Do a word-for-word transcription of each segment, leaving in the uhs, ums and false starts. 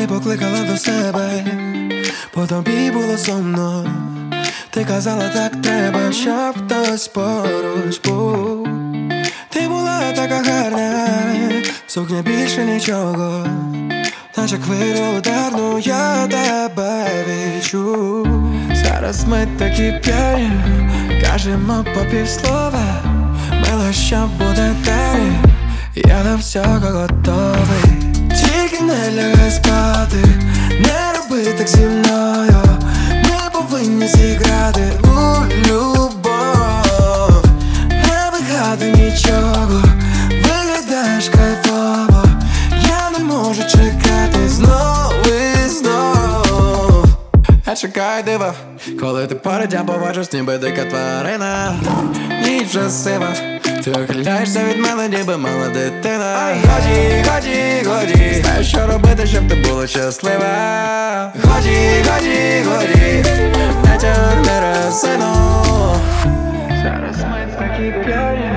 ти покликала до себе, по тобі було сумно. Ти казала, так треба, щоб хтось поруч був. Ти була така гарна, сукня більше нічого, наче хвилю ударну я тебе відчув. Зараз ми такі п'яні, кажемо по півслова, мило, що буде далі, я до всього готовий. Тільки не лягай спати, не роби так зі мною. Ми повинні зіграти у любов. Не вигадуй нічого, виглядаєш кайфово. Я не можу чекати знов і знов. Я чекаю дива, коли ти поряд, я поводжусь, ніби дика тварина. Ніч вже сива, ти ухиляєшся від мене, ніби мала дитина. Ай, годі, годі, годі, знаєш, що робити, щоб ти була щаслива. Годі, годі, годі, не тягни резину. Зараз ми такі п'яні,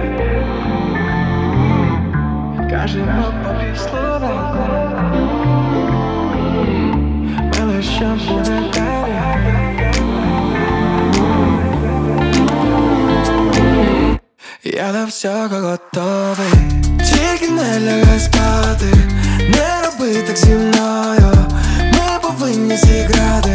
кажемо по півслова, мило, що буде далі. Я до всього готовий. Тільки не лягай спати, не роби так зі мною. Ми повинні зіграти